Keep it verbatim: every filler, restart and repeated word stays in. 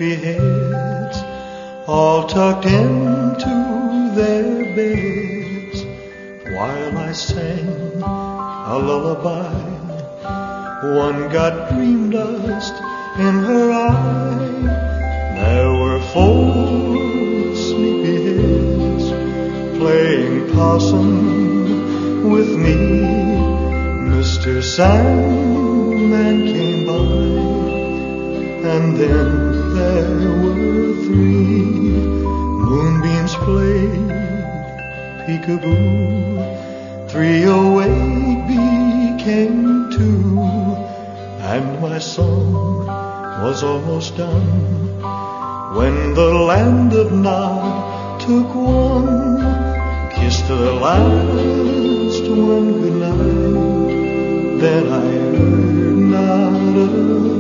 sleepy heads, all tucked into their beds, while I sang a lullaby. One got dream dust in her eye. There were four sleepy heads playing possum with me. Mister Sandman came by, and then there were three. Moonbeams played peekaboo. Three awake became two, and my song was almost done when the land of Nod took one, kissed the last one goodnight. Then I heard not a